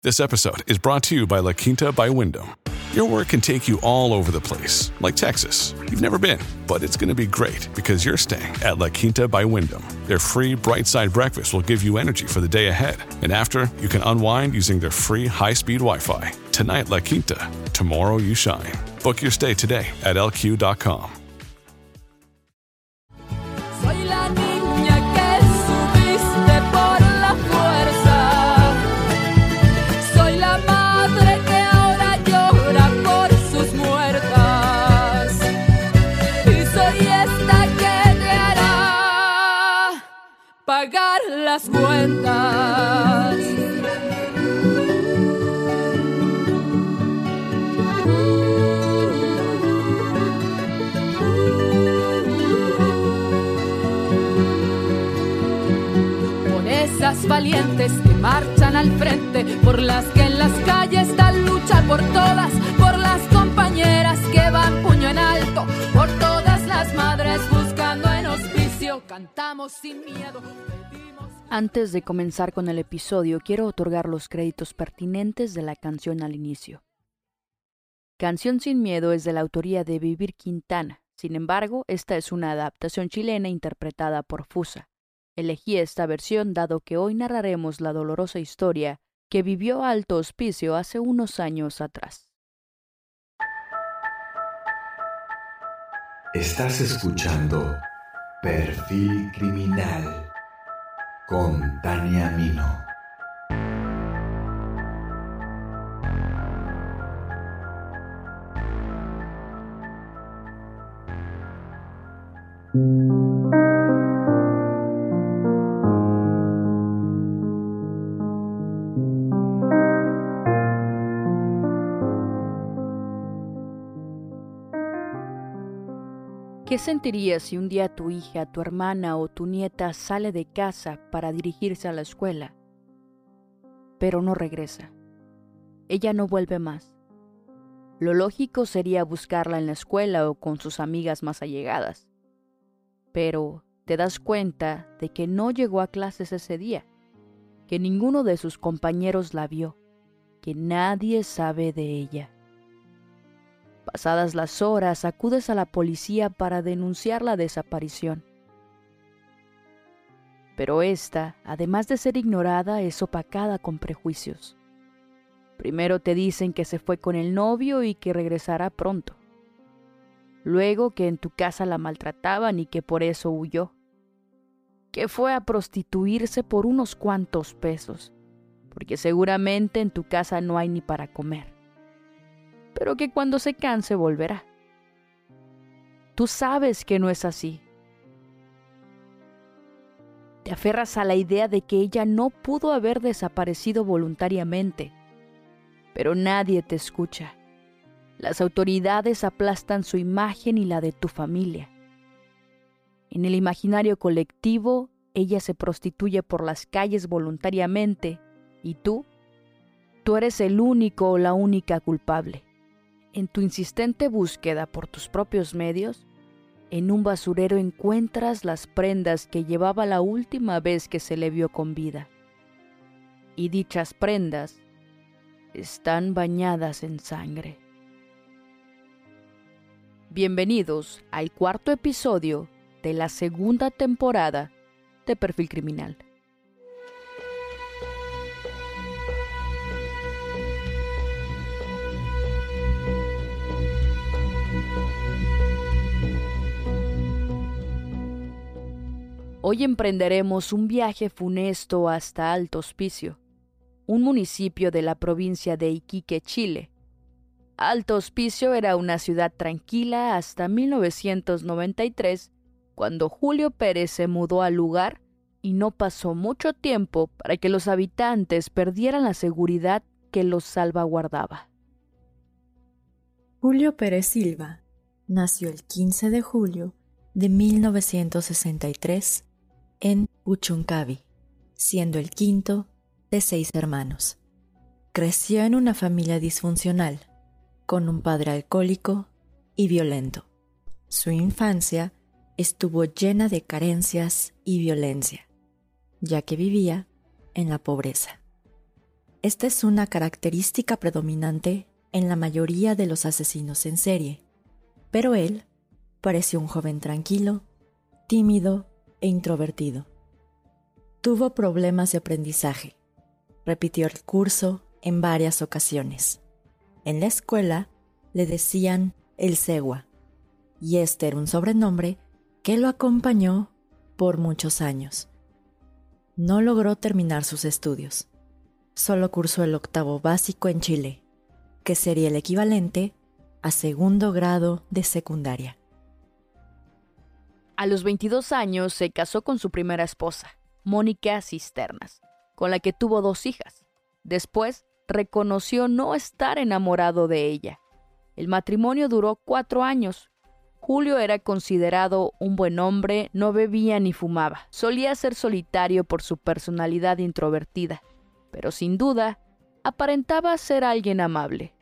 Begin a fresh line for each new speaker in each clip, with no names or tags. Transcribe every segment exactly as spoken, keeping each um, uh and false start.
This episode is brought to you by La Quinta by Wyndham. Your work can take you all over the place, like Texas. You've never been, but it's going to be great because you're staying at La Quinta by Wyndham. Their free Bright Side breakfast will give you energy for the day ahead. And after, you can unwind using their free high-speed Wi-Fi. Tonight, La Quinta. Tomorrow, you shine. Book your stay today at L Q dot com.
Soy la niña que subiste por la fuerza. Soy la madre que ahora llora por sus muertas. Y soy esta que te hará pagar las cuentas. Las valientes que marchan al frente, por las que en las calles dan lucha por todas, por las compañeras que van puño en alto, por todas las madres buscando en hospicio, cantamos sin miedo. Pedimos...
Antes de comenzar con el episodio, quiero otorgar los créditos pertinentes de la canción al inicio. Canción Sin Miedo es de la autoría de Vivir Quintana, sin embargo, esta es una adaptación chilena interpretada por Fusa. Elegí esta versión dado que hoy narraremos la dolorosa historia que vivió Alto Hospicio hace unos años atrás.
Estás escuchando Perfil Criminal con Tania Mino.
¿Qué sentirías si un día tu hija, tu hermana o tu nieta sale de casa para dirigirse a la escuela, pero no regresa? Ella no vuelve más. Lo lógico sería buscarla en la escuela o con sus amigas más allegadas. Pero te das cuenta de que no llegó a clases ese día, que ninguno de sus compañeros la vio, que nadie sabe de ella. Pasadas las horas, acudes a la policía para denunciar la desaparición. Pero esta, además de ser ignorada, es opacada con prejuicios. Primero te dicen que se fue con el novio y que regresará pronto. Luego que en tu casa la maltrataban y que por eso huyó. Que fue a prostituirse por unos cuantos pesos, porque seguramente en tu casa no hay ni para comer. Pero que cuando se canse volverá. Tú sabes que no es así. Te aferras a la idea de que ella no pudo haber desaparecido voluntariamente, pero nadie te escucha. Las autoridades aplastan su imagen y la de tu familia. En el imaginario colectivo, ella se prostituye por las calles voluntariamente, y tú, tú eres el único o la única culpable. En tu insistente búsqueda por tus propios medios, en un basurero encuentras las prendas que llevaba la última vez que se le vio con vida. Y dichas prendas están bañadas en sangre. Bienvenidos al cuarto episodio de la segunda temporada de Perfil Criminal. Hoy emprenderemos un viaje funesto hasta Alto Hospicio, un municipio de la provincia de Iquique, Chile. Alto Hospicio era una ciudad tranquila hasta mil novecientos noventa y tres, cuando Julio Pérez se mudó al lugar y no pasó mucho tiempo para que los habitantes perdieran la seguridad que los salvaguardaba.
Julio Pérez Silva nació el quince de julio de mil novecientos sesenta y tres en Puchuncaví, siendo el quinto de seis hermanos. Creció en una familia disfuncional, con un padre alcohólico y violento. Su infancia estuvo llena de carencias y violencia, ya que vivía en la pobreza. Esta es una característica predominante en la mayoría de los asesinos en serie, pero él pareció un joven tranquilo, tímido e introvertido. Tuvo problemas de aprendizaje. Repitió el curso en varias ocasiones. En la escuela le decían el cegua, y este era un sobrenombre que lo acompañó por muchos años. No logró terminar sus estudios. Solo cursó el octavo básico en Chile, que sería el equivalente a segundo grado de secundaria.
A los veintidós años se casó con su primera esposa, Mónica Cisternas, con la que tuvo dos hijas. Después reconoció no estar enamorado de ella. El matrimonio duró cuatro años. Julio era considerado un buen hombre, no bebía ni fumaba. Solía ser solitario por su personalidad introvertida, pero sin duda aparentaba ser alguien amable.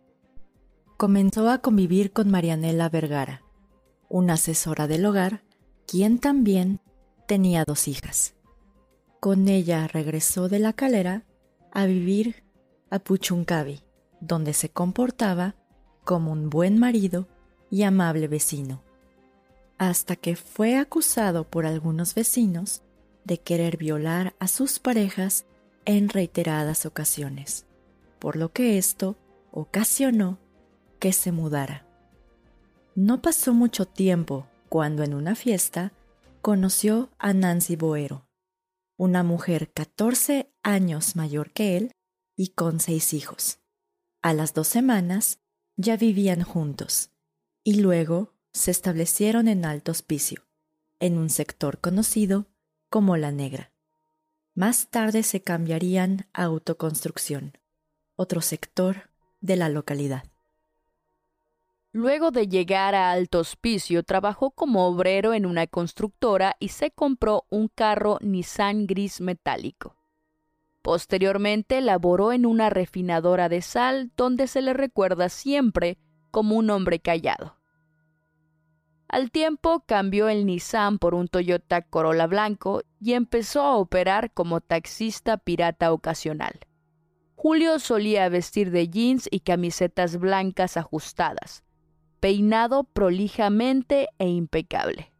Comenzó a convivir con Marianela Vergara, una asesora del hogar, quien también tenía dos hijas. Con ella regresó de La Calera a vivir a Puchuncaví, donde se comportaba como un buen marido y amable vecino, hasta que fue acusado por algunos vecinos de querer violar a sus parejas en reiteradas ocasiones, por lo que esto ocasionó que se mudara. No pasó mucho tiempo cuando en una fiesta conoció a Nancy Boero, una mujer catorce años mayor que él y con seis hijos. A las dos semanas ya vivían juntos y luego se establecieron en Alto Hospicio, en un sector conocido como La Negra. Más tarde se cambiarían a Autoconstrucción, otro sector de la localidad.
Luego de llegar a Alto Hospicio, trabajó como obrero en una constructora y se compró un carro Nissan gris metálico. Posteriormente laboró en una refinadora de sal, donde se le recuerda siempre como un hombre callado. Al tiempo cambió el Nissan por un Toyota Corolla blanco y empezó a operar como taxista pirata ocasional. Julio solía vestir de jeans y camisetas blancas ajustadas, peinado prolijamente e impecable.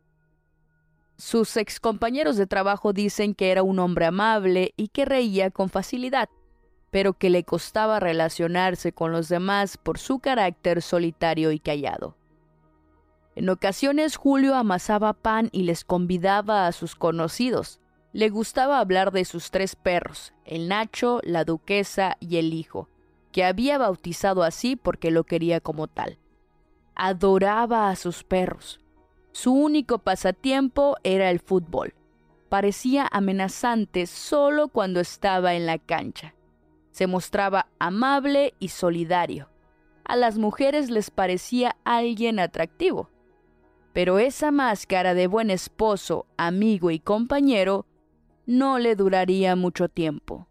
Sus excompañeros de trabajo dicen que era un hombre amable y que reía con facilidad, pero que le costaba relacionarse con los demás por su carácter solitario y callado. En ocasiones Julio amasaba pan y les convidaba a sus conocidos. Le gustaba hablar de sus tres perros, el Nacho, la Duquesa y el hijo, que había bautizado así porque lo quería como tal. Adoraba a sus perros. Su único pasatiempo era el fútbol. Parecía amenazante solo cuando estaba en la cancha. Se mostraba amable y solidario. A las mujeres les parecía alguien atractivo. Pero esa máscara de buen esposo, amigo y compañero no le duraría mucho tiempo.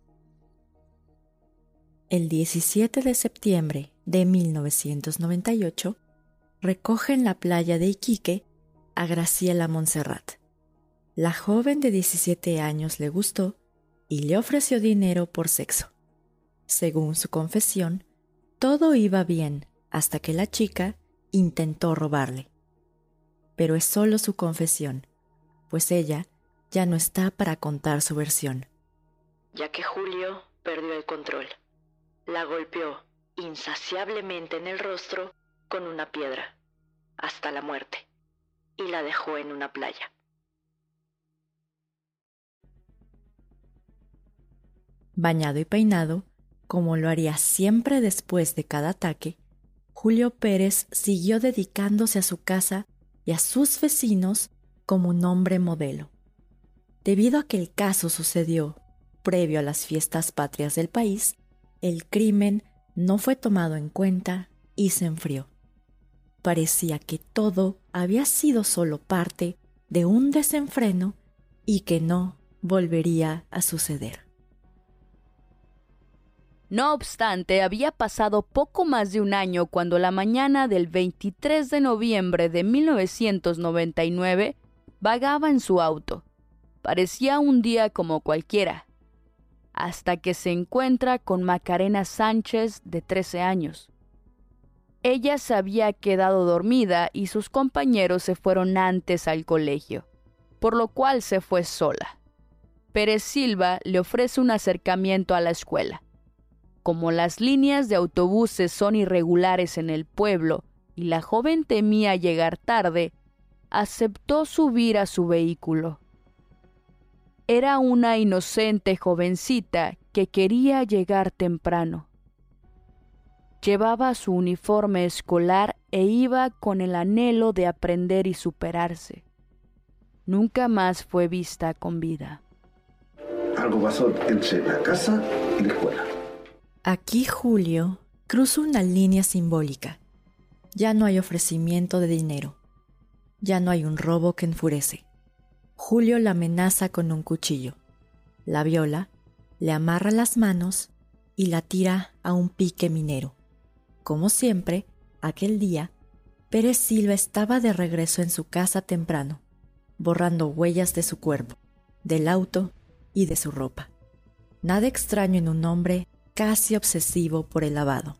El diecisiete de septiembre de mil novecientos noventa y ocho, recoge en la playa de Iquique a Graciela Montserrat. La joven de diecisiete años le gustó y le ofreció dinero por sexo. Según su confesión, todo iba bien hasta que la chica intentó robarle. Pero es solo su confesión, pues ella ya no está para contar su versión, ya que Julio perdió el control. La golpeó insaciablemente en el rostro con una piedra, hasta la muerte, y la dejó en una playa. Bañado y peinado, como lo haría siempre después de cada ataque, Julio Pérez siguió dedicándose a su casa y a sus vecinos como un hombre modelo. Debido a que el caso sucedió previo a las fiestas patrias del país, el crimen no fue tomado en cuenta y se enfrió. Parecía que todo había sido solo parte de un desenfreno y que no volvería a suceder.
No obstante, había pasado poco más de un año cuando la mañana del veintitrés de noviembre de mil novecientos noventa y nueve vagaba en su auto. Parecía un día como cualquiera. hasta que se encuentra con Macarena Sánchez, de trece años. Ella se había quedado dormida y sus compañeros se fueron antes al colegio, por lo cual se fue sola. Pérez Silva le ofrece un acercamiento a la escuela. Como las líneas de autobuses son irregulares en el pueblo y la joven temía llegar tarde, aceptó subir a su vehículo. Era una inocente jovencita que quería llegar temprano. Llevaba su uniforme escolar e iba con el anhelo de aprender y superarse. Nunca más fue vista con vida.
Algo pasó entre la casa y la escuela.
Aquí Julio cruza una línea simbólica. Ya no hay ofrecimiento de dinero. Ya no hay un robo que enfurece. Julio la amenaza con un cuchillo. La viola, le amarra las manos y la tira a un pique minero. Como siempre, aquel día, Pérez Silva estaba de regreso en su casa temprano, borrando huellas de su cuerpo, del auto y de su ropa. Nada extraño en un hombre casi obsesivo por el lavado.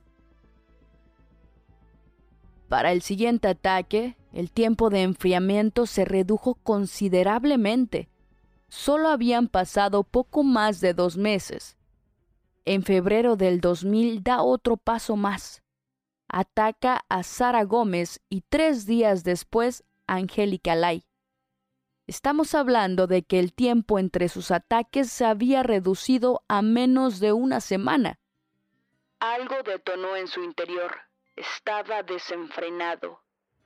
Para el siguiente ataque, el tiempo de enfriamiento se redujo considerablemente. Solo habían pasado poco más de dos meses. En febrero del dos mil da otro paso más. Ataca a Sara Gómez y tres días después a Angélica Lay. Estamos hablando de que el tiempo entre sus ataques se había reducido a menos de una semana. Algo detonó en su interior. Estaba desenfrenado.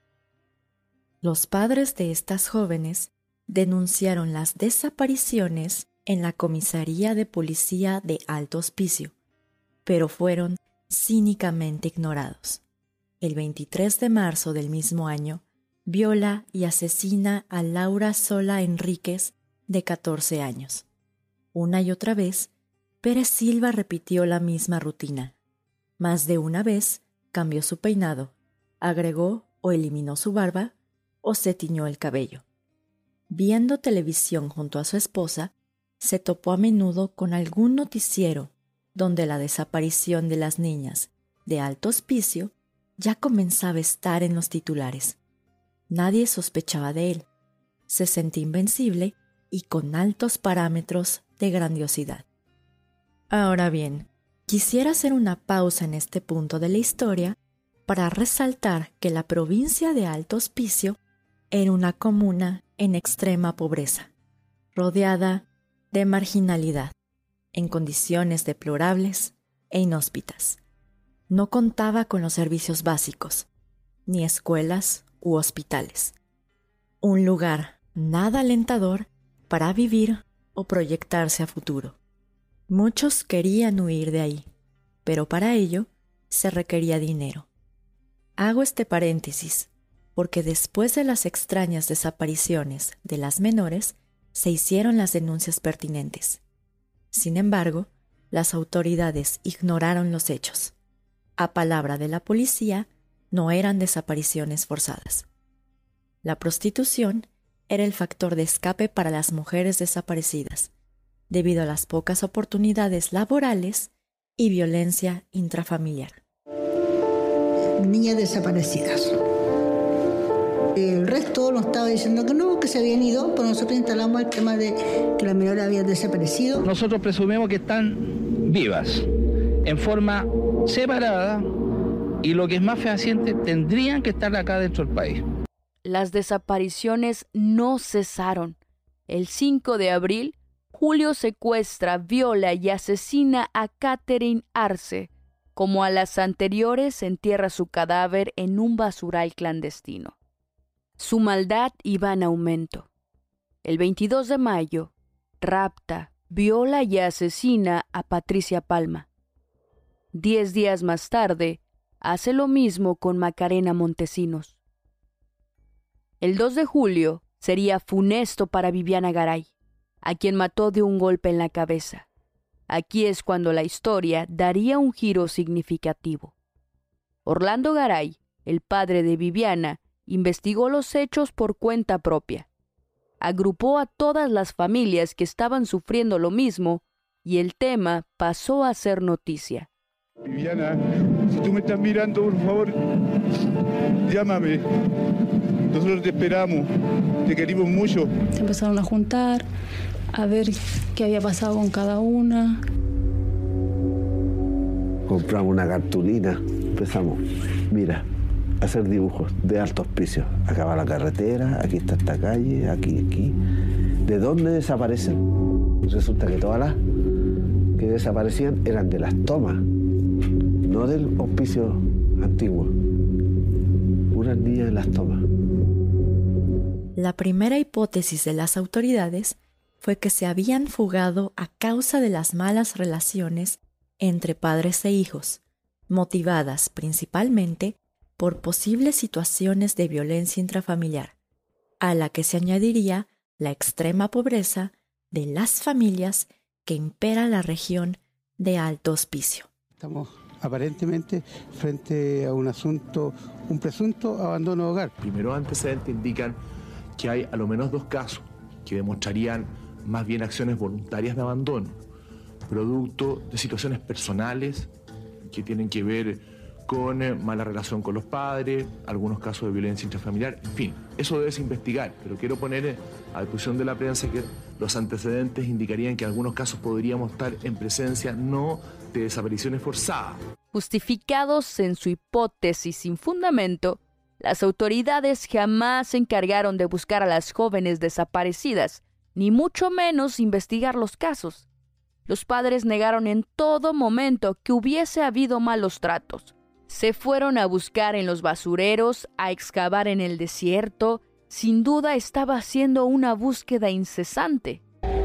Los padres de estas jóvenes denunciaron las desapariciones en la comisaría de policía de Alto Hospicio, pero fueron cínicamente ignorados. El veintitrés de marzo del mismo año, viola y asesina a Laura Sola Enríquez, de catorce años. Una y otra vez, Pérez Silva repitió la misma rutina. Más de una vez cambió su peinado, agregó o eliminó su barba o se tiñó el cabello. Viendo televisión junto a su esposa, se topó a menudo con algún noticiero donde la desaparición de las niñas de Alto Hospicio ya comenzaba a estar en los titulares. Nadie sospechaba de él. Se sentía invencible y con altos parámetros de grandiosidad. Ahora bien, quisiera hacer una pausa en este punto de la historia para resaltar que la provincia de Alto Hospicio era una comuna en extrema pobreza, rodeada de marginalidad, en condiciones deplorables e inhóspitas. No contaba con los servicios básicos, ni escuelas u hospitales. Un lugar nada alentador para vivir o proyectarse a futuro. Muchos querían huir de ahí, pero para ello se requería dinero. Hago este paréntesis porque después de las extrañas desapariciones de las menores, se hicieron las denuncias pertinentes. Sin embargo, las autoridades ignoraron los hechos. A palabra de la policía, no eran desapariciones forzadas. La prostitución era el factor de escape para las mujeres desaparecidas, debido a las pocas oportunidades laborales y violencia intrafamiliar.
Niñas desaparecidas. El resto nos estaba diciendo que no, que se habían ido, pero nosotros instalamos el tema de que las menores habían desaparecido.
Nosotros presumimos que están vivas, en forma separada, y lo que es más fehaciente, tendrían que estar acá dentro del país.
Las desapariciones no cesaron. El cinco de abril, Julio secuestra, viola y asesina a Catherine Arce. Como a las anteriores, entierra su cadáver en un basural clandestino. Su maldad iba en aumento. El veintidós de mayo, rapta, viola y asesina a Patricia Palma. Diez días más tarde, hace lo mismo con Macarena Montesinos. El dos de julio sería funesto para Viviana Garay, a quien mató de un golpe en la cabeza. Aquí es cuando la historia daría un giro significativo. Orlando Garay, el padre de Viviana, investigó los hechos por cuenta propia. Agrupó a todas las familias que estaban sufriendo lo mismo y el tema pasó a ser noticia.
Viviana, si tú me estás mirando, por favor, llámame. Nosotros te esperamos, te queremos mucho.
Se empezaron a juntar, a ver qué había pasado con cada una.
Compramos una cartulina, empezamos, mira, a hacer dibujos de alto auspicio. Acá va la carretera, aquí está esta calle, aquí, aquí. ¿De dónde desaparecen? Resulta que todas las que desaparecían eran de las tomas, no del auspicio antiguo. Unas niñas en las tomas.
La primera hipótesis de las autoridades fue que se habían fugado a causa de las malas relaciones entre padres e hijos, motivadas principalmente por posibles situaciones de violencia intrafamiliar, a la que se añadiría la extrema pobreza de las familias que impera la región de alto hospicio.
Estamos aparentemente frente a un asunto, un presunto abandono de hogar.
Primeros antecedentes indican que hay a lo menos dos casos que demostrarían más bien acciones voluntarias de abandono, producto de situaciones personales que tienen que ver con eh, mala relación con los padres, algunos casos de violencia intrafamiliar, en fin, eso debe investigar, pero quiero poner a disposición de la prensa que los antecedentes indicarían que en algunos casos podríamos estar en presencia no de desapariciones forzadas.
Justificados en su hipótesis sin fundamento, las autoridades jamás se encargaron de buscar a las jóvenes desaparecidas, ni mucho menos investigar los casos. Los padres negaron en todo momento que hubiese habido malos tratos. Se fueron a buscar en los basureros, a excavar en el desierto. Sin duda estaba haciendo una búsqueda incesante.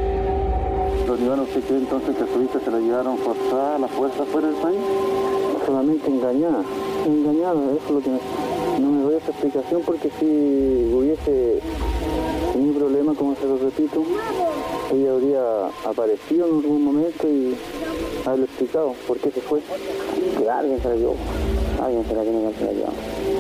Don Iván, ¿usted cree entonces que a su hija se la llevaron forzada a la fuerza fuera del país?
Solamente engañada, engañada, eso es lo que no me doy esa explicación, porque si hubiese tenido problema, como se lo repito, ella habría aparecido en algún momento y haberlo explicado por qué se fue.
Que alguien se la llevó, alguien se la tiene que se la llevó.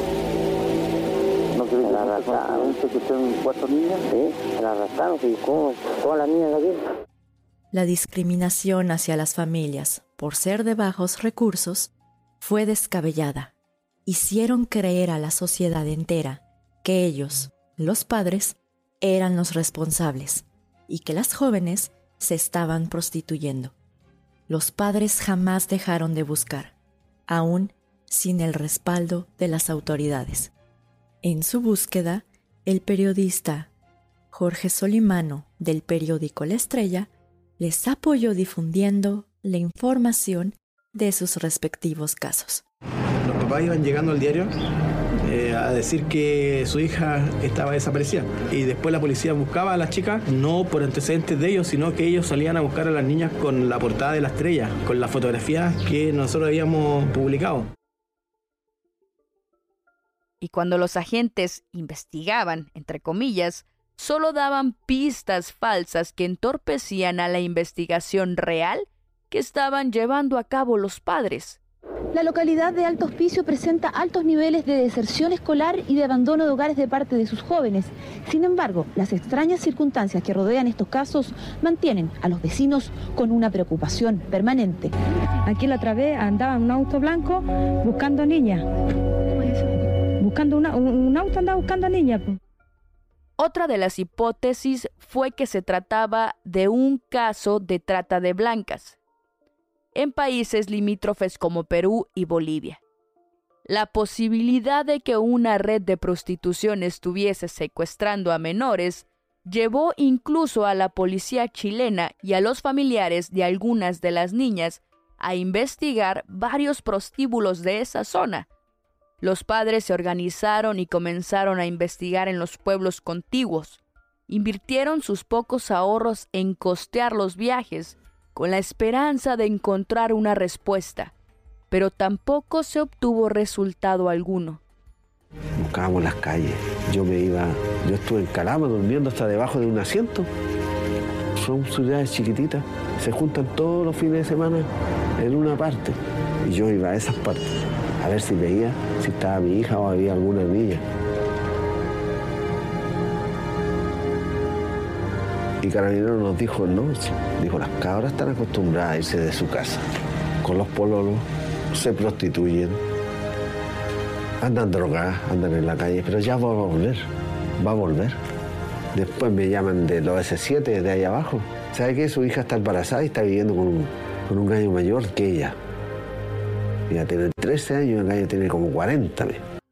¿No cree que la arrastraron? ¿Que usted cuatro niñas? Sí, se la arrastraron, y ¿cómo? Todas las niñas de aquí.
La discriminación hacia las familias por ser de bajos recursos fue descabellada. Hicieron creer a la sociedad entera que ellos, los padres, eran los responsables y que las jóvenes se estaban prostituyendo. Los padres jamás dejaron de buscar, aún sin el respaldo de las autoridades. En su búsqueda, el periodista Jorge Solimano, del periódico La Estrella, les apoyó difundiendo la información de sus respectivos casos.
Los papás iban llegando al diario eh, a decir que su hija estaba desaparecida, y después la policía buscaba a las chicas, no por antecedentes de ellos, sino que ellos salían a buscar a las niñas con la portada de La Estrella, con las fotografías que nosotros habíamos publicado.
Y cuando los agentes investigaban, entre comillas, solo daban pistas falsas que entorpecían a la investigación real que estaban llevando a cabo los padres.
La localidad de Alto Hospicio presenta altos niveles de deserción escolar y de abandono de hogares de parte de sus jóvenes. Sin embargo, las extrañas circunstancias que rodean estos casos mantienen a los vecinos con una preocupación permanente.
Aquí la otra vez andaba un auto blanco buscando niñas. Buscando una, un auto andaba buscando niñas.
Otra de las hipótesis fue que se trataba de un caso de trata de blancas en países limítrofes como Perú y Bolivia. La posibilidad de que una red de prostitución estuviese secuestrando a menores llevó incluso a la policía chilena y a los familiares de algunas de las niñas a investigar varios prostíbulos de esa zona. Los padres se organizaron y comenzaron a investigar en los pueblos contiguos. Invirtieron sus pocos ahorros en costear los viajes con la esperanza de encontrar una respuesta, pero tampoco se obtuvo resultado alguno.
Buscábamos las calles. Yo me iba, yo estuve en Calama durmiendo hasta debajo de un asiento. Son ciudades chiquititas, se juntan todos los fines de semana en una parte. Y yo iba a esas partes a ver si veía si estaba mi hija o había alguna niña. Y Carabineros nos dijo, no, dijo, las cabras están acostumbradas a irse de su casa. Con los pololos, se prostituyen, andan drogadas, andan en la calle, pero ya va a volver, va a volver. Después me llaman de los ese siete, de ahí abajo. ¿Sabe qué? Su hija está embarazada y está viviendo con un, con un gallo mayor que ella. Ella tiene trece años y el gallo tiene como cuarenta.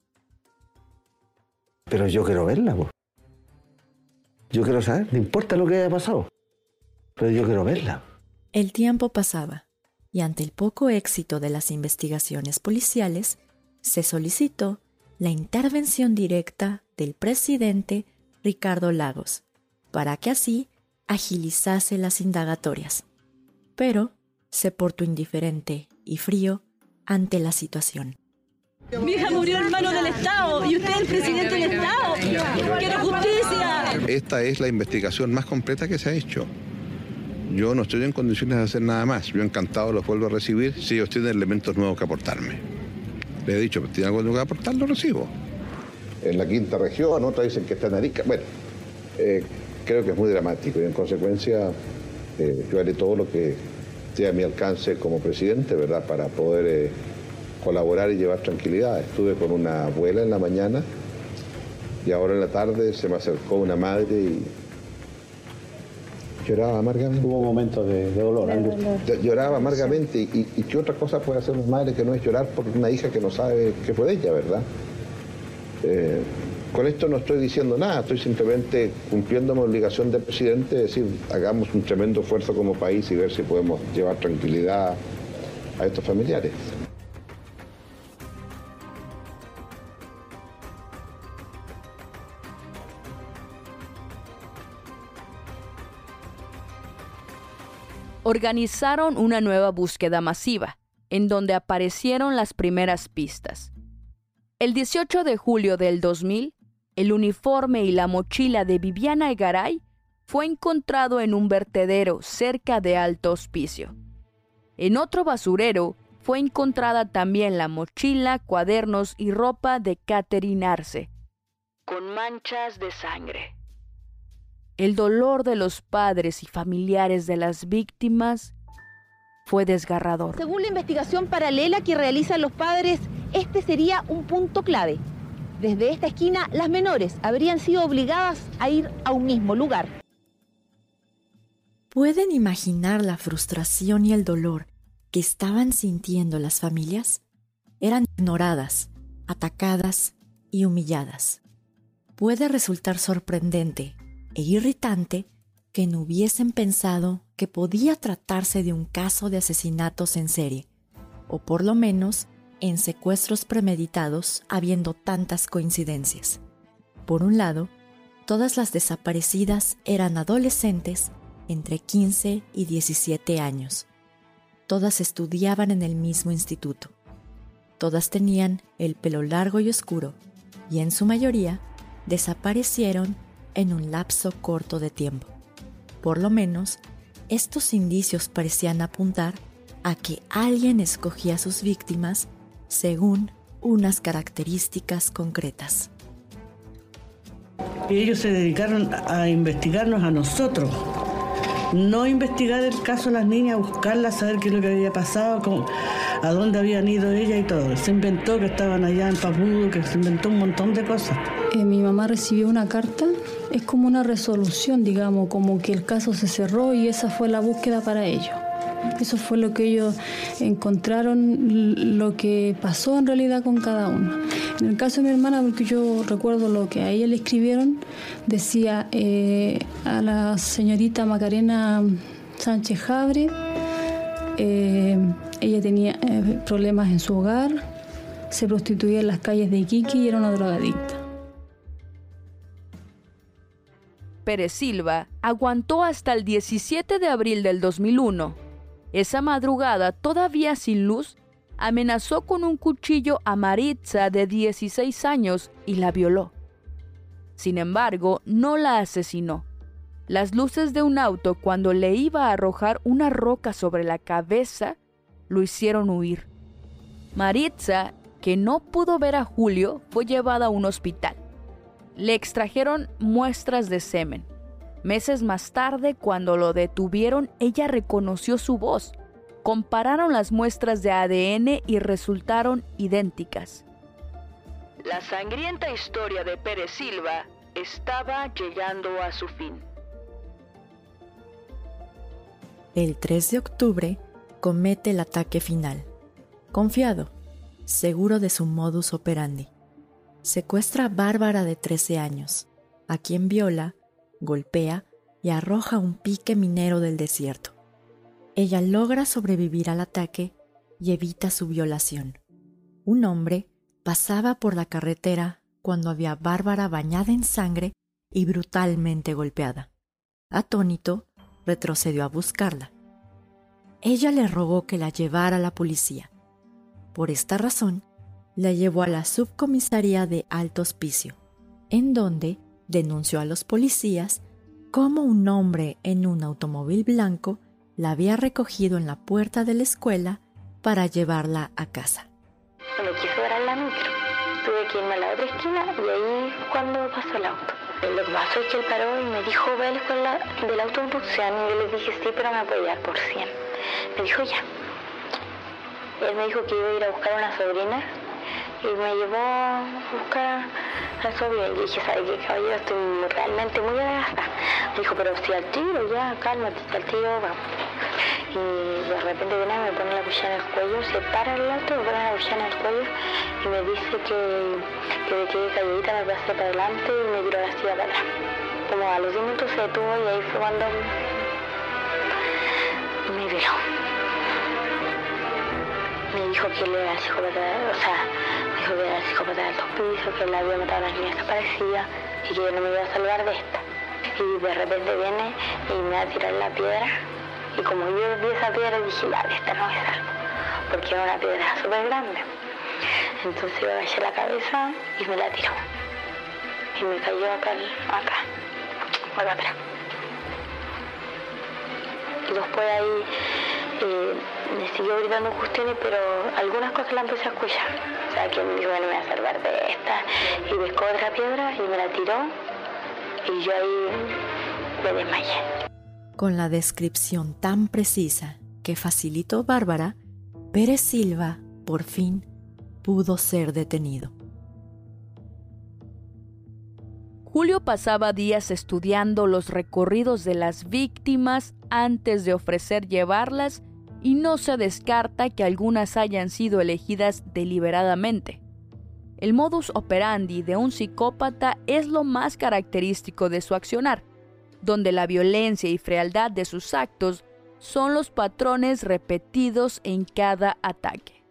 Pero yo quiero verla, pues. Yo quiero saber, no importa lo que haya pasado, pero yo quiero verla.
El tiempo pasaba y ante el poco éxito de las investigaciones policiales, se solicitó la intervención directa del presidente Ricardo Lagos para que así agilizase las indagatorias. Pero se portó indiferente y frío ante la situación.
Mi hija murió en manos del Estado y usted es el presidente del Estado. ¡Quiero justicia!
Esta es la investigación más completa que se ha hecho. Yo no estoy en condiciones de hacer nada más. Yo encantado los vuelvo a recibir si ellos tienen elementos nuevos que aportarme. Les he dicho, ¿tiene algo nuevo que aportar? Lo recibo. En la quinta región, otras dicen que está en Arica. Bueno, eh, creo que es muy dramático y en consecuencia eh, yo haré todo lo que esté a mi alcance como presidente, ¿verdad?, para poder eh, colaborar y llevar tranquilidad. Estuve con una abuela en la mañana y ahora en la tarde se me acercó una madre y lloraba amargamente. Hubo momentos de, de dolor, de dolor. Lloraba amargamente. ¿Y, y qué otra cosa puede hacer una madre que no es llorar por una hija que no sabe qué fue de ella, verdad? Eh, con esto no estoy diciendo nada, estoy simplemente cumpliendo mi obligación de presidente, es decir, hagamos un tremendo esfuerzo como país y ver si podemos llevar tranquilidad a estos familiares.
Organizaron una nueva búsqueda masiva, en donde aparecieron las primeras pistas. El dieciocho de julio del dos mil, el uniforme y la mochila de Viviana Egaray fue encontrado en un vertedero cerca de Alto Hospicio. En otro basurero fue encontrada también la mochila, cuadernos y ropa de Catherine Arce, con manchas de sangre. El dolor de los padres y familiares de las víctimas fue desgarrador.
Según la investigación paralela que realizan los padres, este sería un punto clave. Desde esta esquina, las menores habrían sido obligadas a ir a un mismo lugar.
¿Pueden imaginar la frustración y el dolor que estaban sintiendo las familias? Eran ignoradas, atacadas y humilladas. Puede resultar sorprendente e irritante que no hubiesen pensado que podía tratarse de un caso de asesinatos en serie, o por lo menos en secuestros premeditados, habiendo tantas coincidencias. Por un lado, todas las desaparecidas eran adolescentes entre quince y diecisiete años. Todas estudiaban en el mismo instituto. Todas tenían el pelo largo y oscuro, y en su mayoría desaparecieron en un lapso corto de tiempo. Por lo menos, estos indicios parecían apuntar a que alguien escogía a sus víctimas según unas características concretas.
Ellos se dedicaron a investigarnos a nosotros, no investigar el caso de las niñas, buscarlas, saber qué es lo que había pasado, cómo, a dónde habían ido ellas y todo. Se inventó que estaban allá en Papudo, que se inventó un montón de cosas.
Eh, mi mamá recibió una carta, es como una resolución, digamos, como que el caso se cerró y esa fue la búsqueda para ellos. Eso fue lo que ellos encontraron, lo que pasó en realidad con cada uno. En el caso de mi hermana, porque yo recuerdo lo que a ella le escribieron, decía eh, a la señorita Macarena Sánchez Jabre, eh, ella tenía eh, problemas en su hogar, se prostituía en las calles de Iquique y era una drogadicta.
Pérez Silva aguantó hasta el diecisiete de abril del dos mil uno. Esa madrugada, todavía sin luz, amenazó con un cuchillo a Maritza de dieciséis años y la violó. Sin embargo, no la asesinó. Las luces de un auto, cuando le iba a arrojar una roca sobre la cabeza, lo hicieron huir. Maritza, que no pudo ver a Julio, fue llevada a un hospital. Le extrajeron muestras de semen. Meses más tarde, cuando lo detuvieron, ella reconoció su voz. Compararon las muestras de A D N y resultaron idénticas. La sangrienta historia de Pérez Silva estaba llegando a su fin.
El tres de octubre comete el ataque final. Confiado, seguro de su modus operandi. Secuestra a Bárbara de trece años, a quien viola, golpea y arroja un pique minero del desierto. Ella logra sobrevivir al ataque y evita su violación. Un hombre pasaba por la carretera cuando había a Bárbara bañada en sangre y brutalmente golpeada. Atónito, retrocedió a buscarla. Ella le rogó que la llevara a la policía. Por esta razón, la llevó a la subcomisaría de Alto Hospicio, en donde denunció a los policías cómo un hombre en un automóvil blanco la había recogido en la puerta de la escuela para llevarla a casa.
Me quiso dar a la micro. Tuve que irme a la otra esquina y ahí cuando pasó el auto. Lo que pasó es que él paró y me dijo, ve a la escuela de la autoinducción. Y yo le dije, sí, pero me puede llevar por cien. Me dijo, ya. Él me dijo que iba a ir a buscar a una sobrina y me llevó a buscar a la sobrina. Y dije, ¿sabe qué, caballero? Estoy realmente muy agastada. Me dijo, pero si al tiro, ya, cálmate, si al tiro, vamos. Y de repente viene, me pone la cuchara en el cuello, se para el auto, me pone la cuchara en el cuello y me dice que, que me quede calladita, me pasé para adelante y me tiró la silla para atrás. Como a los diez minutos se detuvo y ahí fue cuando me violó. Me dijo que él era el psicópata, o sea, me dijo que era el psicópata del dos pisos, que él había matado a las niñas desaparecidas y que yo no me iba a salvar de esta. Y de repente viene y me va a tirar la piedra. Y como yo vi esa piedra dije, vale, esta no me salvo, porque era una piedra súper grande. Entonces yo agaché la cabeza y me la tiró. Y me cayó acá, acá, acá atrás. Y después ahí eh, me siguió gritando cuestiones, pero algunas cosas las empecé a escuchar. O sea, que me dijo que no me iba a salvar de esta. Y pescó otra piedra y me la tiró. Y yo ahí me desmayé.
Con la descripción tan precisa que facilitó Bárbara, Pérez Silva, por fin, pudo ser detenido.
Julio pasaba días estudiando los recorridos de las víctimas antes de ofrecer llevarlas y no se descarta que algunas hayan sido elegidas deliberadamente. El modus operandi de un psicópata es lo más característico de su accionar, donde la violencia y frialdad de sus actos son los patrones repetidos en cada ataque.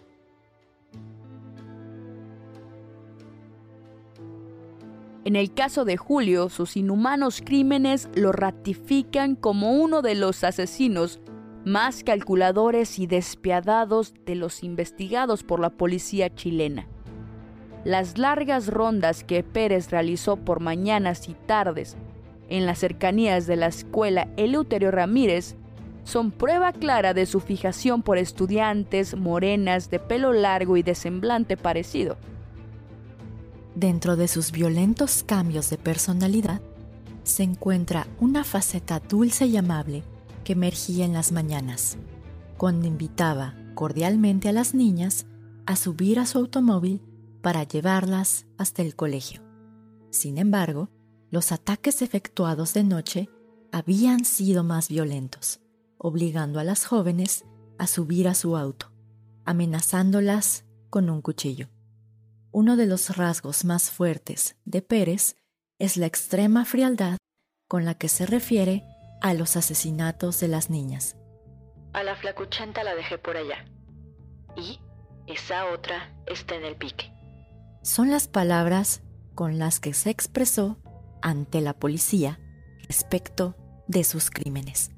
En el caso de Julio, sus inhumanos crímenes lo ratifican como uno de los asesinos más calculadores y despiadados de los investigados por la policía chilena. Las largas rondas que Pérez realizó por mañanas y tardes en las cercanías de la escuela Eleuterio Ramírez son prueba clara de su fijación por estudiantes morenas de pelo largo y de semblante parecido.
Dentro de sus violentos cambios de personalidad se encuentra una faceta dulce y amable que emergía en las mañanas, cuando invitaba cordialmente a las niñas a subir a su automóvil para llevarlas hasta el colegio. Sin embargo, los ataques efectuados de noche habían sido más violentos, obligando a las jóvenes a subir a su auto, amenazándolas con un cuchillo. Uno de los rasgos más fuertes de Pérez es la extrema frialdad con la que se refiere a los asesinatos de las niñas.
A la flacuchenta la dejé por allá. Y esa otra está en el pique.
Son las palabras con las que se expresó ante la policía respecto de sus crímenes.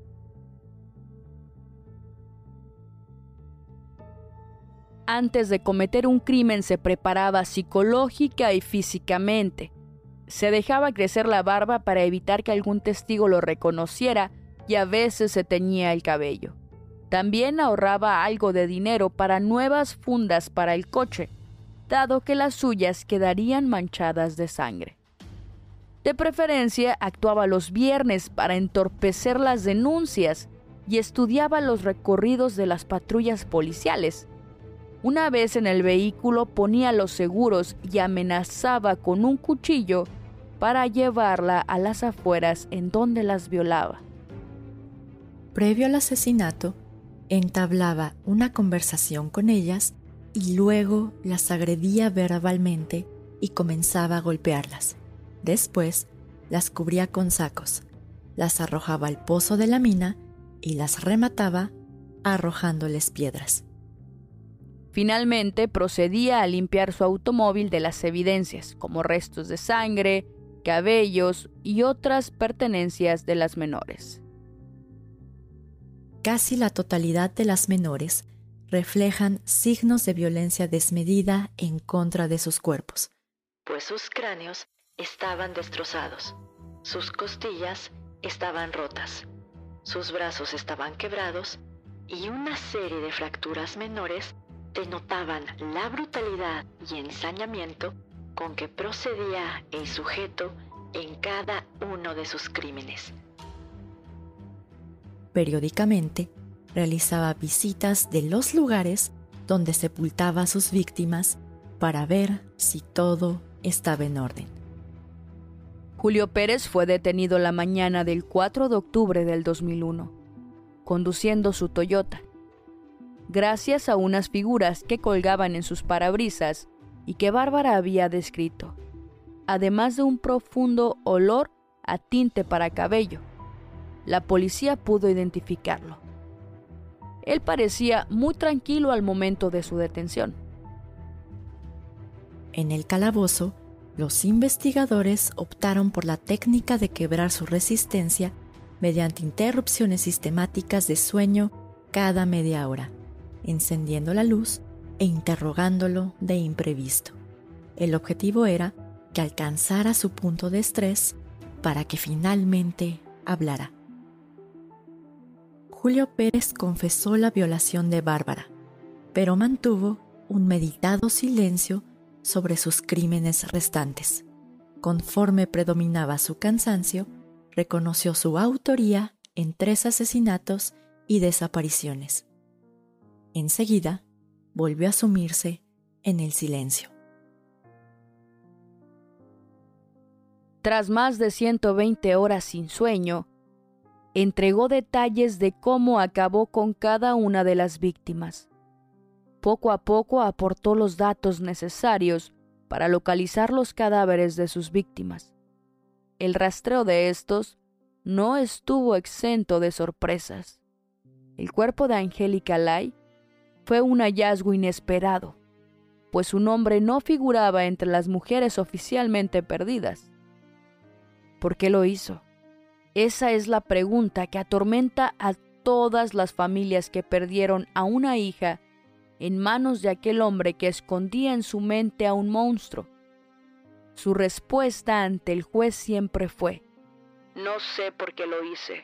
Antes de cometer un crimen se preparaba psicológica y físicamente. Se dejaba crecer la barba para evitar que algún testigo lo reconociera y a veces se teñía el cabello. También ahorraba algo de dinero para nuevas fundas para el coche, dado que las suyas quedarían manchadas de sangre. De preferencia, actuaba los viernes para entorpecer las denuncias y estudiaba los recorridos de las patrullas policiales. Una vez en el vehículo ponía los seguros y amenazaba con un cuchillo para llevarla a las afueras en donde las violaba.
Previo al asesinato, entablaba una conversación con ellas y luego las agredía verbalmente y comenzaba a golpearlas. Después, las cubría con sacos, las arrojaba al pozo de la mina y las remataba arrojándoles piedras.
Finalmente, procedía a limpiar su automóvil de las evidencias, como restos de sangre, cabellos y otras pertenencias de las menores.
Casi la totalidad de las menores reflejan signos de violencia desmedida en contra de sus cuerpos, pues sus cráneos estaban destrozados, sus costillas estaban rotas, sus brazos estaban quebrados y una serie de fracturas menores denotaban la brutalidad y ensañamiento con que procedía el sujeto en cada uno de sus crímenes. Periódicamente, realizaba visitas de los lugares donde sepultaba a sus víctimas para ver si todo estaba en orden.
Julio Pérez fue detenido la mañana del cuatro de octubre del dos mil uno, conduciendo su Toyota. Gracias a unas figuras que colgaban en sus parabrisas y que Bárbara había descrito, además de un profundo olor a tinte para cabello, la policía pudo identificarlo. Él parecía muy tranquilo al momento de su detención.
En el calabozo, los investigadores optaron por la técnica de quebrar su resistencia mediante interrupciones sistemáticas de sueño cada media hora, encendiendo la luz e interrogándolo de imprevisto. El objetivo era que alcanzara su punto de estrés para que finalmente hablara. Julio Pérez confesó la violación de Bárbara, pero mantuvo un meditado silencio sobre sus crímenes restantes. Conforme predominaba su cansancio, reconoció su autoría en tres asesinatos y desapariciones. Enseguida, volvió a sumirse en el silencio.
Tras más de ciento veinte horas sin sueño, entregó detalles de cómo acabó con cada una de las víctimas. Poco a poco aportó los datos necesarios para localizar los cadáveres de sus víctimas. El rastreo de estos no estuvo exento de sorpresas. El cuerpo de Angélica Lay fue un hallazgo inesperado, pues su nombre no figuraba entre las mujeres oficialmente perdidas. ¿Por qué lo hizo? Esa es la pregunta que atormenta a todas las familias que perdieron a una hija en manos de aquel hombre que escondía en su mente a un monstruo. Su respuesta ante el juez siempre fue: no sé por qué lo hice.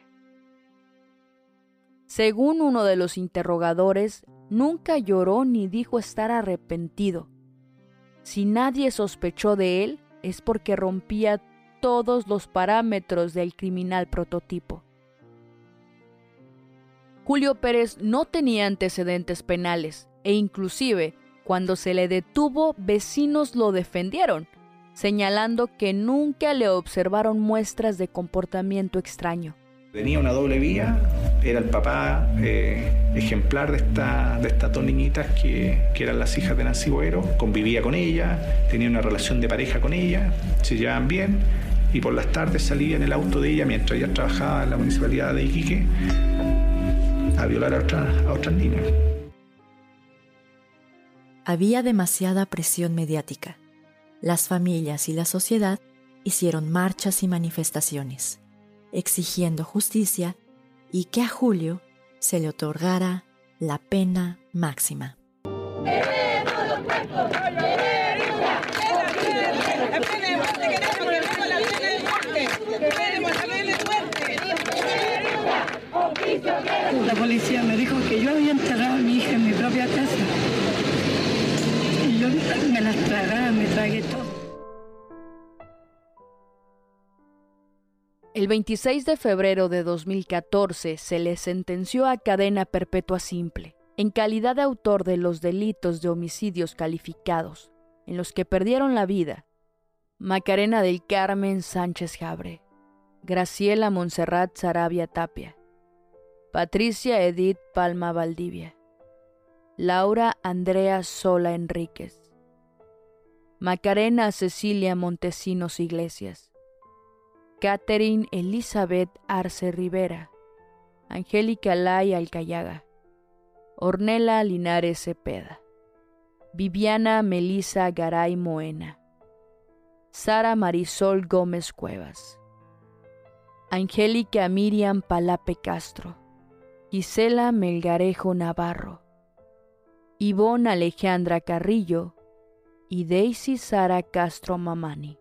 Según uno de los interrogadores, nunca lloró ni dijo estar arrepentido. Si nadie sospechó de él, es porque rompía todos los parámetros del criminal prototipo. Julio Pérez no tenía antecedentes penales e inclusive cuando se le detuvo, vecinos lo defendieron, señalando que nunca le observaron muestras de comportamiento extraño.
Tenía una doble vía, era el papá eh, ejemplar de, esta, de estas dos niñitas que, que eran las hijas de Nancy Boero, convivía con ella, tenía una relación de pareja con ella, se llevaban bien y por las tardes salía en el auto de ella mientras ella trabajaba en la municipalidad de Iquique a violar a, otra, a otras niñas.
Había demasiada presión mediática. Las familias y la sociedad hicieron marchas y manifestaciones, exigiendo justicia y que a Julio se le otorgara la pena máxima.
La policía me dijo que yo había enterrado a mi hija en mi propia casa. Y yo me las tragaba, me tragué todo.
El veintiséis de febrero de dos mil catorce se le sentenció a cadena perpetua simple, en calidad de autor de los delitos de homicidios calificados, en los que perdieron la vida Macarena del Carmen Sánchez Jabre, Graciela Montserrat Sarabia Tapia, Patricia Edith Palma Valdivia, Laura Andrea Sola Enríquez, Macarena Cecilia Montesinos Iglesias, Catherine Elizabeth Arce Rivera, Angélica Lay Alcayaga, Ornella Linares Cepeda, Viviana Melisa Garay Moena, Sara Marisol Gómez Cuevas, Angélica Miriam Palape Castro, Gisela Melgarejo Navarro, Ivonne Alejandra Carrillo y Daisy Sara Castro Mamani.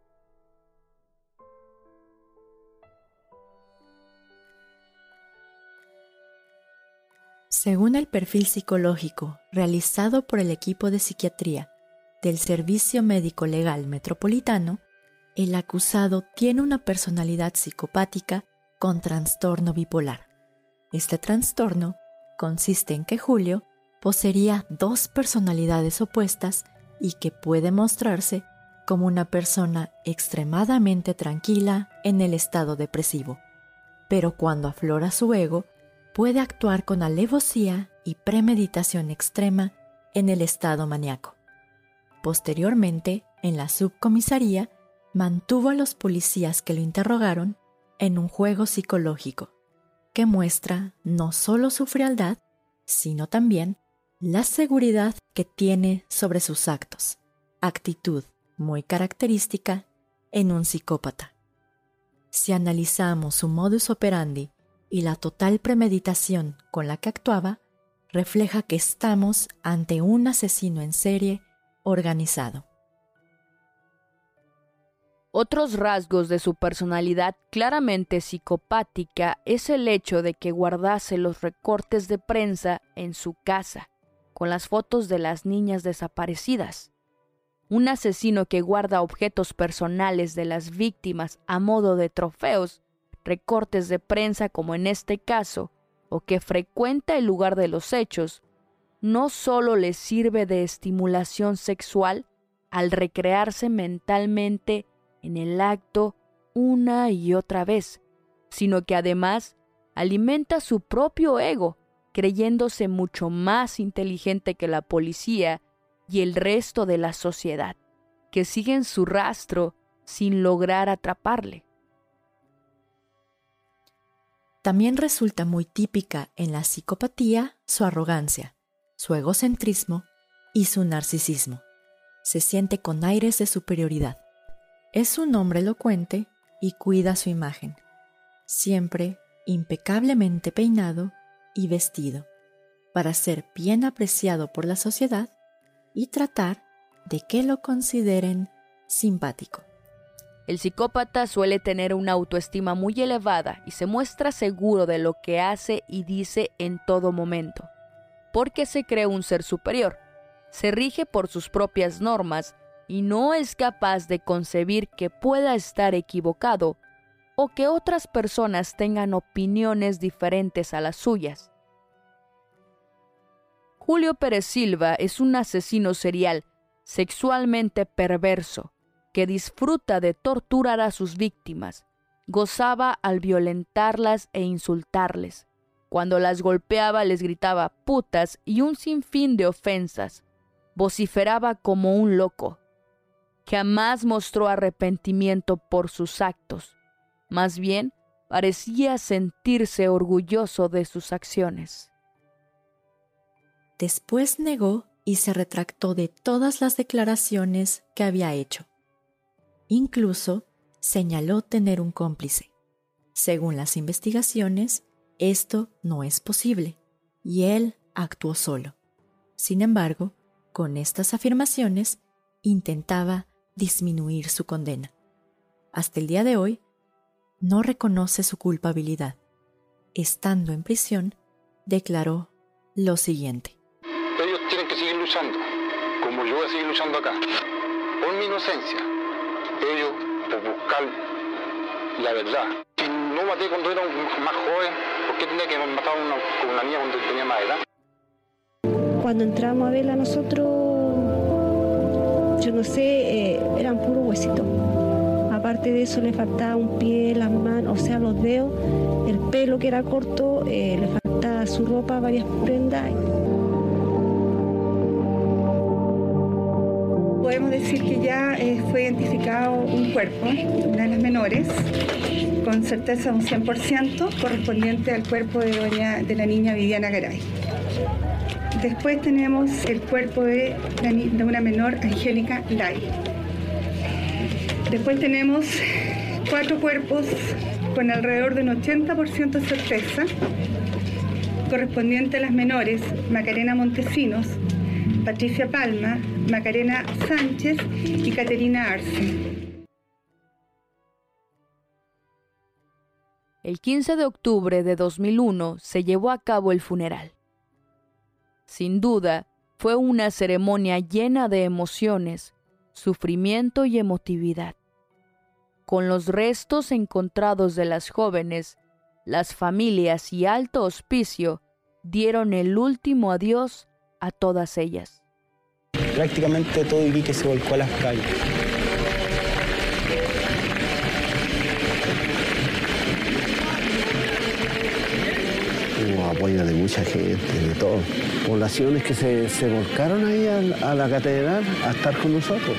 Según el perfil psicológico realizado por el equipo de psiquiatría del Servicio Médico Legal Metropolitano, el acusado tiene una personalidad psicopática con trastorno bipolar. Este trastorno consiste en que Julio poseería dos personalidades opuestas y que puede mostrarse como una persona extremadamente tranquila en el estado depresivo, pero cuando aflora su ego, puede actuar con alevosía y premeditación extrema en el estado maníaco. Posteriormente, en la subcomisaría, mantuvo a los policías que lo interrogaron en un juego psicológico que muestra no solo su frialdad, sino también la seguridad que tiene sobre sus actos, actitud muy característica en un psicópata. Si analizamos su modus operandi y la total premeditación con la que actuaba, refleja que estamos ante un asesino en serie organizado.
Otros rasgos de su personalidad claramente psicopática es el hecho de que guardase los recortes de prensa en su casa, con las fotos de las niñas desaparecidas. Un asesino que guarda objetos personales de las víctimas a modo de trofeos, recortes de prensa como en este caso, o que frecuenta el lugar de los hechos, no solo le sirve de estimulación sexual al recrearse mentalmente en el acto una y otra vez, sino que además alimenta su propio ego, creyéndose mucho más inteligente que la policía y el resto de la sociedad, que siguen su rastro sin lograr atraparle.
También resulta muy típica en la psicopatía su arrogancia, su egocentrismo y su narcisismo. Se siente con aires de superioridad. Es un hombre elocuente y cuida su imagen, siempre impecablemente peinado y vestido, para ser bien apreciado por la sociedad y tratar de que lo consideren simpático.
El psicópata suele tener una autoestima muy elevada y se muestra seguro de lo que hace y dice en todo momento, porque se cree un ser superior, se rige por sus propias normas y no es capaz de concebir que pueda estar equivocado o que otras personas tengan opiniones diferentes a las suyas. Julio Pérez Silva es un asesino serial, sexualmente perverso, que disfruta de torturar a sus víctimas, gozaba al violentarlas e insultarles. Cuando las golpeaba les gritaba putas y un sinfín de ofensas. Vociferaba como un loco. Jamás mostró arrepentimiento por sus actos. Más bien, parecía sentirse orgulloso de sus acciones.
Después negó y se retractó de todas las declaraciones que había hecho. Incluso señaló tener un cómplice. Según las investigaciones, esto no es posible, y él actuó solo. Sin embargo, con estas afirmaciones, intentaba disminuir su condena. Hasta el día de hoy, no reconoce su culpabilidad. Estando en prisión, declaró lo siguiente.
Ellos tienen que seguir luchando, como yo voy a seguir luchando acá, por mi inocencia. Ellos, por buscar la verdad. Si no maté cuando era más joven, ¿por qué tenía que matar a una, con una niña cuando tenía más edad?
Cuando entramos a verla nosotros, yo no sé, eh, eran puros huesitos. Aparte de eso le faltaba un pie, las manos, o sea, los dedos, el pelo que era corto, eh, le faltaba su ropa, varias prendas.
Podemos decir que ya eh, fue identificado un cuerpo, una de las menores, con certeza de un cien por ciento, correspondiente al cuerpo de, doña, de la niña Viviana Garay. Después tenemos el cuerpo de, la, de una menor, Angélica Lay. Después tenemos cuatro cuerpos con alrededor de un ochenta por ciento de certeza, correspondiente a las menores Macarena Montesinos, Patricia Palma, Macarena Sánchez y Caterina Arce.
El quince de octubre de dos mil uno se llevó a cabo el funeral. Sin duda, fue una ceremonia llena de emociones, sufrimiento y emotividad. Con los restos encontrados de las jóvenes, las familias y alto hospicio dieron el último adiós a todas ellas.
Prácticamente todo Iquique se volcó a las calles.
Hubo apoyo de mucha gente, de todo. Poblaciones que se, se volcaron ahí a, a la catedral a estar con nosotros.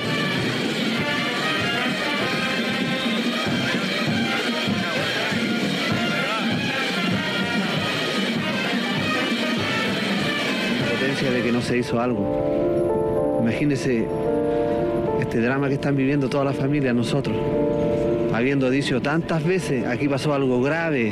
De que no se hizo algo. Imagínense este drama que están viviendo toda la familia, nosotros, habiendo dicho tantas veces, aquí pasó algo grave,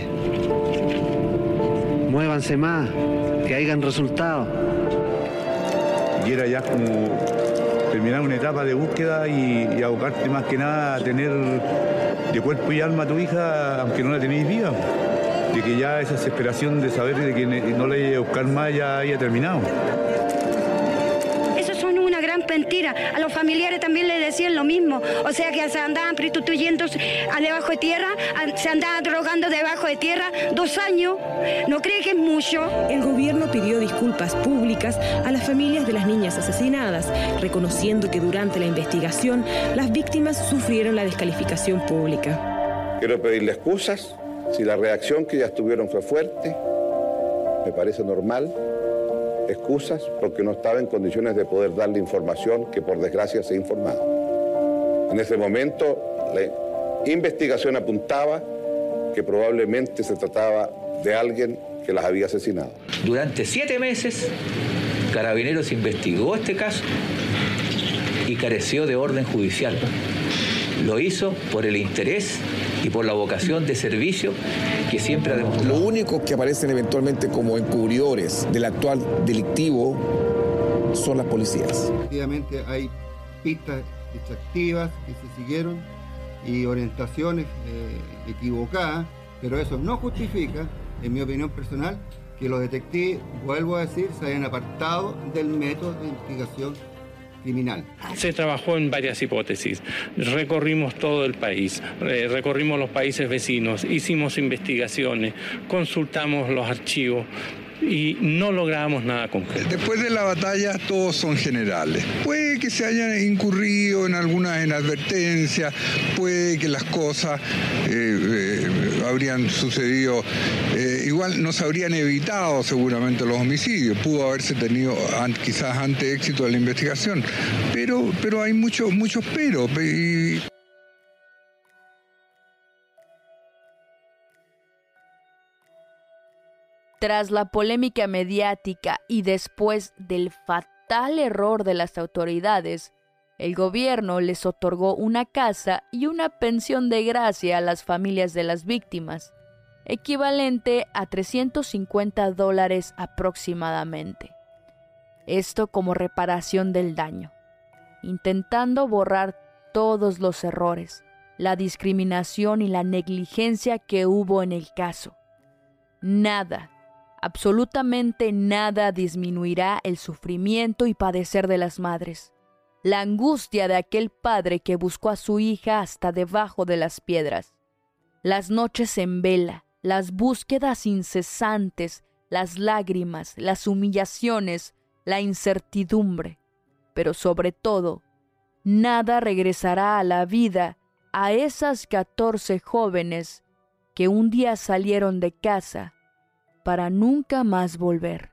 muévanse más, que hayan resultados.
Y era ya como terminar una etapa de búsqueda y, y abocarte más que nada a tener de cuerpo y alma a tu hija, aunque no la tenéis viva. De que ya esa desesperación de saber de que no la iba a buscar más ya haya terminado.
Eso son una gran mentira. A los familiares también les decían lo mismo. O sea que se andaban prostituyendo debajo de tierra, se andaban drogando debajo de tierra dos años. ¿No cree que es mucho?
El gobierno pidió disculpas públicas a las familias de las niñas asesinadas, reconociendo que durante la investigación las víctimas sufrieron la descalificación pública.
Quiero pedirle excusas. Si la reacción que ellas tuvieron fue fuerte, me parece normal. Excusas porque no estaba en condiciones de poder darle información que por desgracia se ha informado. En ese momento la investigación apuntaba que probablemente se trataba de alguien que las había asesinado.
Durante siete meses, Carabineros investigó este caso y careció de orden judicial. Lo hizo por el interés y por la vocación de servicio que siempre ha demostrado.
Lo único que aparecen eventualmente como encubridores del actual delictivo son las policías.
Efectivamente hay pistas extractivas que se siguieron y orientaciones eh, equivocadas, pero eso no justifica, en mi opinión personal, que los detectives, vuelvo a decir, se hayan apartado del método de investigación criminal.
Se trabajó en varias hipótesis, recorrimos todo el país, eh, recorrimos los países vecinos, hicimos investigaciones, consultamos los archivos y no logramos nada concreto.
Después de la batalla todos son generales. Puede que se hayan incurrido en algunas inadvertencias, puede que las cosas eh, eh, habrían sucedido, eh, igual no se habrían evitado seguramente los homicidios, pudo haberse tenido an, quizás antes éxito de la investigación, pero, pero hay muchos muchos pero. Y...
Tras la polémica mediática y después del fatal error de las autoridades, el gobierno les otorgó una casa y una pensión de gracia a las familias de las víctimas, equivalente a trescientos cincuenta dólares aproximadamente. Esto como reparación del daño, intentando borrar todos los errores, la discriminación y la negligencia que hubo en el caso. Nada, absolutamente nada disminuirá el sufrimiento y padecer de las madres, la angustia de aquel padre que buscó a su hija hasta debajo de las piedras, Las noches en vela, las búsquedas incesantes, las lágrimas, las humillaciones, la incertidumbre, pero sobre todo, nada regresará a la vida a esas catorce jóvenes que un día salieron de casa para nunca más volver.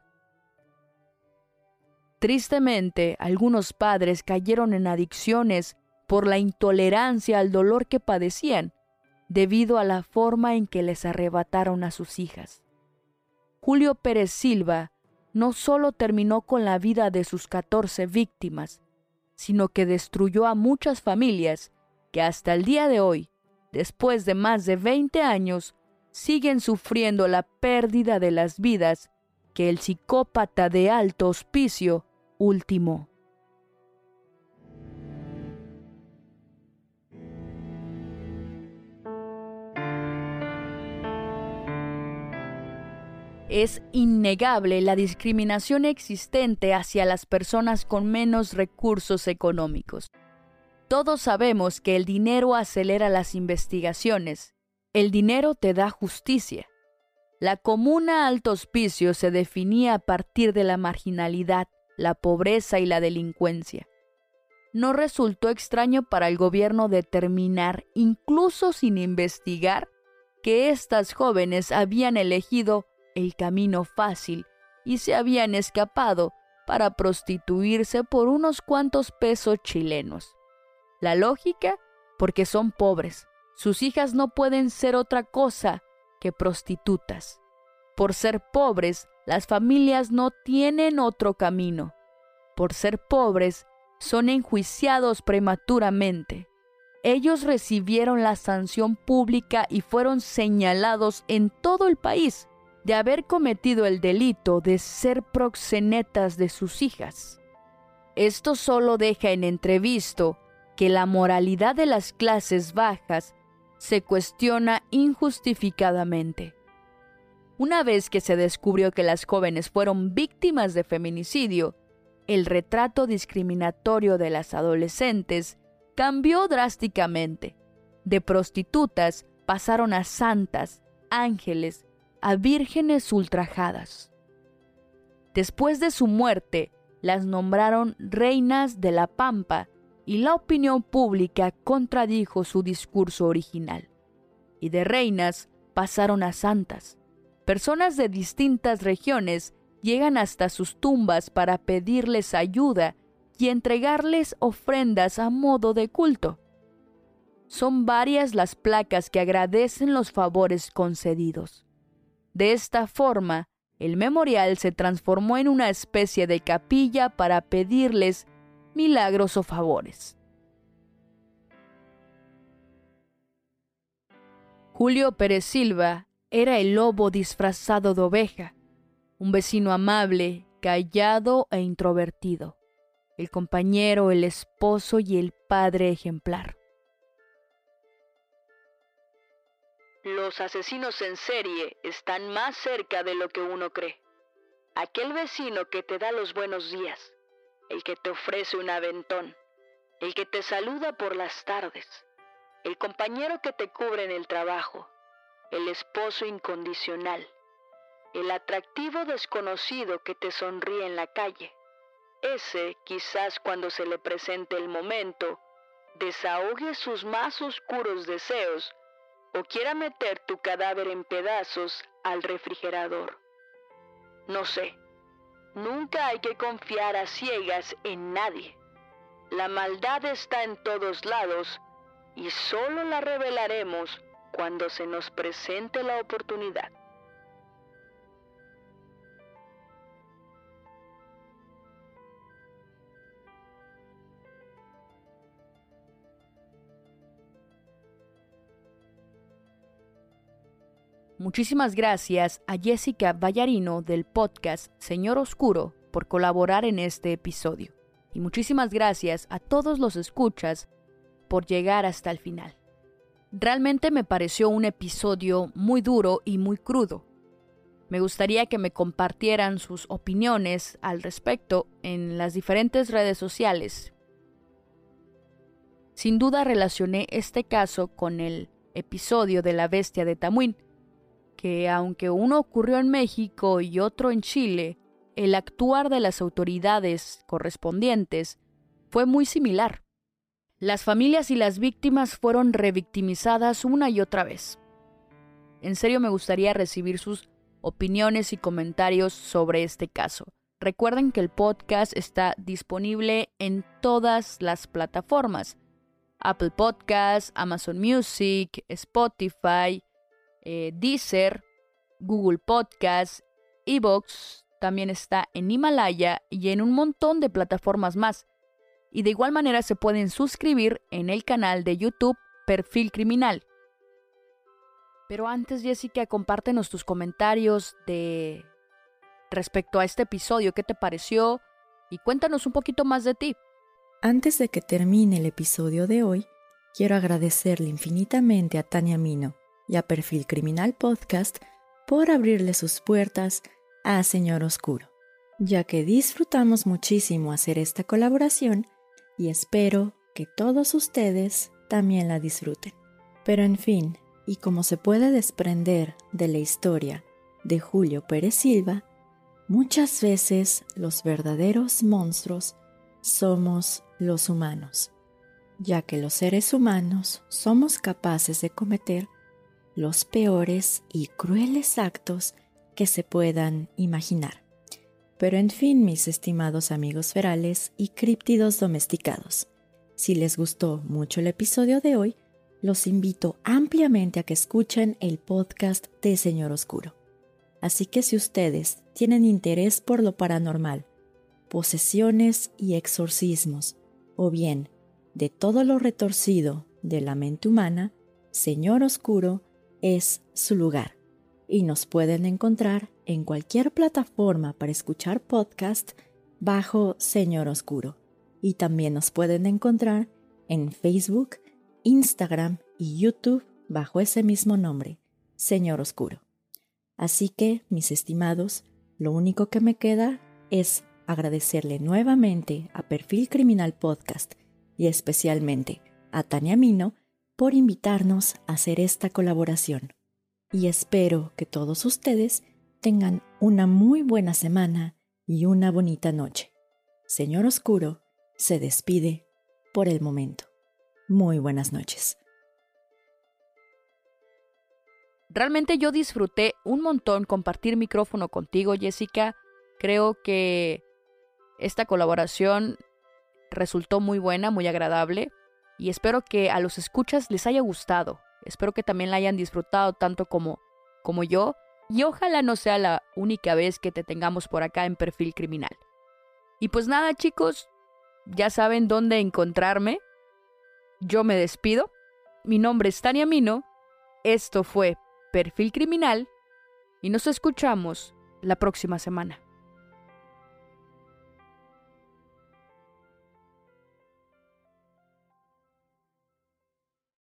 Tristemente, algunos padres cayeron en adicciones por la intolerancia al dolor que padecían debido a la forma en que les arrebataron a sus hijas. Julio Pérez Silva no solo terminó con la vida de sus catorce víctimas, sino que destruyó a muchas familias que hasta el día de hoy, después de más de veinte años, siguen sufriendo la pérdida de las vidas que el psicópata de alto hospicio ultimó. Es innegable la discriminación existente hacia las personas con menos recursos económicos. Todos sabemos que el dinero acelera las investigaciones. El dinero te da justicia. La Comuna Alto Hospicio se definía a partir de la marginalidad, la pobreza y la delincuencia. No resultó extraño para el gobierno determinar, incluso sin investigar, que estas jóvenes habían elegido el camino fácil y se habían escapado para prostituirse por unos cuantos pesos chilenos. La lógica, porque son pobres. Sus hijas no pueden ser otra cosa que prostitutas. Por ser pobres, las familias no tienen otro camino. Por ser pobres, son enjuiciados prematuramente. Ellos recibieron la sanción pública y fueron señalados en todo el país de haber cometido el delito de ser proxenetas de sus hijas. Esto solo deja en entrevisto que la moralidad de las clases bajas se cuestiona injustificadamente. Una vez que se descubrió que las jóvenes fueron víctimas de feminicidio, el retrato discriminatorio de las adolescentes cambió drásticamente. De prostitutas pasaron a santas, ángeles, a vírgenes ultrajadas. Después de su muerte, las nombraron reinas de la Pampa y la opinión pública contradijo su discurso original. Y de reinas pasaron a santas. Personas de distintas regiones llegan hasta sus tumbas para pedirles ayuda y entregarles ofrendas a modo de culto. Son varias las placas que agradecen los favores concedidos. De esta forma, el memorial se transformó en una especie de capilla para pedirles milagros o favores. Julio Pérez Silva era el lobo disfrazado de oveja, un vecino amable, callado e introvertido, el compañero, el esposo y el padre ejemplar. Los asesinos en serie están más cerca de lo que uno cree. Aquel vecino que te da los buenos días, el que te ofrece un aventón, el que te saluda por las tardes, el compañero que te cubre en el trabajo, el esposo incondicional, el atractivo desconocido que te sonríe en la calle. Ese, quizás cuando se le presente el momento, desahogue sus más oscuros deseos o quiera meter tu cadáver en pedazos al refrigerador. No sé, nunca hay que confiar a ciegas en nadie. La maldad está en todos lados y solo la revelaremos cuando se nos presente la oportunidad. Muchísimas gracias a Jessica Vallarino del podcast Señor Oscuro por colaborar en este episodio. Y muchísimas gracias a todos los escuchas por llegar hasta el final. Realmente me pareció un episodio muy duro y muy crudo. Me gustaría que me compartieran sus opiniones al respecto en las diferentes redes sociales. Sin duda relacioné este caso con el episodio de La Bestia de Tamuín, que aunque uno ocurrió en México y otro en Chile, el actuar de las autoridades correspondientes fue muy similar. Las familias y las víctimas fueron revictimizadas una y otra vez. En serio me gustaría recibir sus opiniones y comentarios sobre este caso. Recuerden que el podcast está disponible en todas las plataformas: Apple Podcasts, Amazon Music, Spotify, eh, Deezer, Google Podcasts, iVoox, también está en Himalaya y en un montón de plataformas más. Y de igual manera se pueden suscribir en el canal de YouTube Perfil Criminal. Pero antes, Jessica, compártenos tus comentarios de respecto a este episodio. ¿Qué te pareció? Y cuéntanos un poquito más de ti.
Antes de que termine el episodio de hoy, quiero agradecerle infinitamente a Tania Mino y a Perfil Criminal Podcast por abrirle sus puertas a Señor Oscuro, ya que disfrutamos muchísimo hacer esta colaboración y espero que todos ustedes también la disfruten. Pero en fin, y como se puede desprender de la historia de Julio Pérez Silva, muchas veces los verdaderos monstruos somos los humanos, ya que los seres humanos somos capaces de cometer los peores y crueles actos que se puedan imaginar. Pero en fin, mis estimados amigos ferales y críptidos domesticados, si les gustó mucho el episodio de hoy, los invito ampliamente a que escuchen el podcast de Señor Oscuro. Así que si ustedes tienen interés por lo paranormal, posesiones y exorcismos, o bien de todo lo retorcido de la mente humana, Señor Oscuro es su lugar. Y nos pueden encontrar en cualquier plataforma para escuchar podcast bajo Señor Oscuro. Y también nos pueden encontrar en Facebook, Instagram y YouTube bajo ese mismo nombre, Señor Oscuro. Así que, mis estimados, lo único que me queda es agradecerle nuevamente a Perfil Criminal Podcast y especialmente a Tania Mino por invitarnos a hacer esta colaboración. Y espero que todos ustedes tengan una muy buena semana y una bonita noche. Señor Oscuro se despide por el momento. Muy buenas noches.
Realmente yo disfruté un montón compartir micrófono contigo, Jessica. Creo que esta colaboración resultó muy buena, muy agradable. Y espero que a los escuchas les haya gustado. Espero que también la hayan disfrutado tanto como, como yo. Y ojalá no sea la única vez que te tengamos por acá en Perfil Criminal. Y pues nada, chicos, ya saben dónde encontrarme. Yo me despido. Mi nombre es Tania Mino. Esto fue Perfil Criminal. Y nos escuchamos la próxima semana.